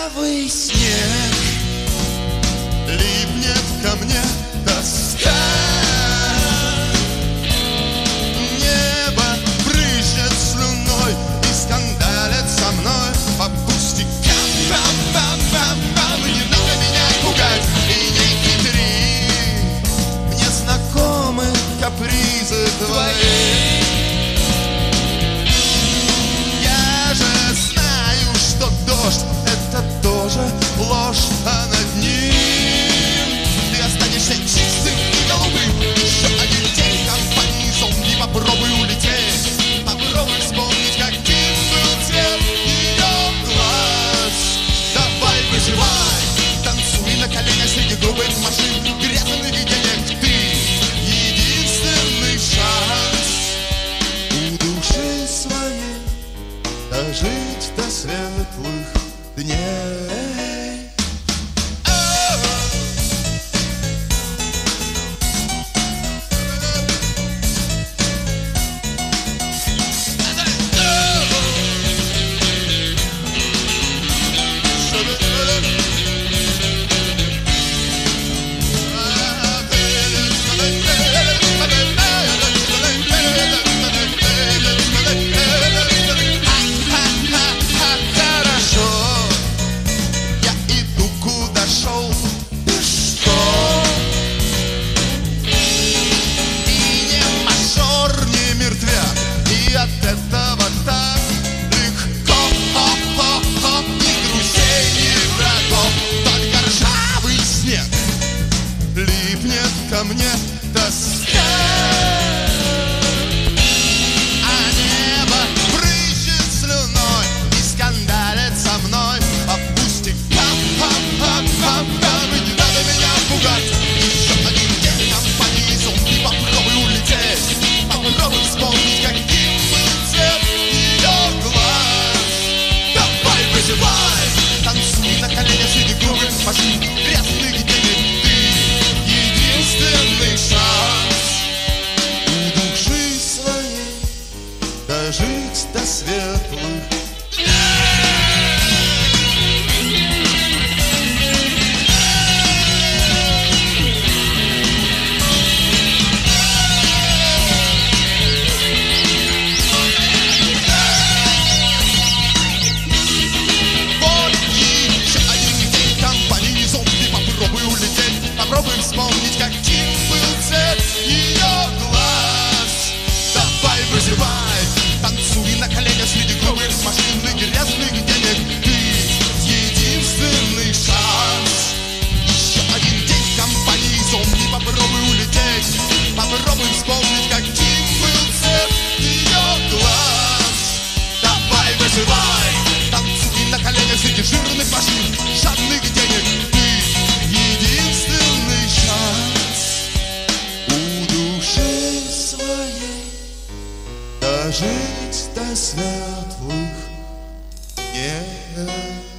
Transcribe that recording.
Шершавый снег липнет ко мне тоска. Небо брызжет слюной и скандалит со мной по пустякам. Бам-бам-бам-бам. Не надо меня пугать и не хитри, мне знакомы капризы твои. Я же знаю, что дождь — это тоже ложь, а над ним ты останешься чистым и голубым. Еще один день компании зомби, попробуй улететь. Попробуй вспомнить, каким был цвет ее глаз. Давай выживай, танцуй на коленях среди грубых машин, грязных денег. Ты единственный шанс у души своей дожить до светлых дней. От этого так легко, ни друзей, ни врагов, только ржавый снег липнет ко мне тоска. А небо брызжет слюной и скандалит со мной по пустякам. И не надо меня пугать. Еще один день компании зомби, попробуй улететь. Попробуй вспомнить, каким танцуй на коленях среди грубых машин, грязных денег. Ты единственный шанс у души своей дожить до светлых дней. Попробуем вспомнить, каким был цвет ее глаз. Давай выживай, танцуй на коленях среди грубых машин и грязных денег. Ты единственный шанс. Еще один день компании зомби, попробуй улететь. Попробуй вспомнить, каким был цвет ее глаз. Давай выживай, танцуй на коленях среди жирных машин, жадных денег. Единственный шанс у души своей дожить до светлых дней.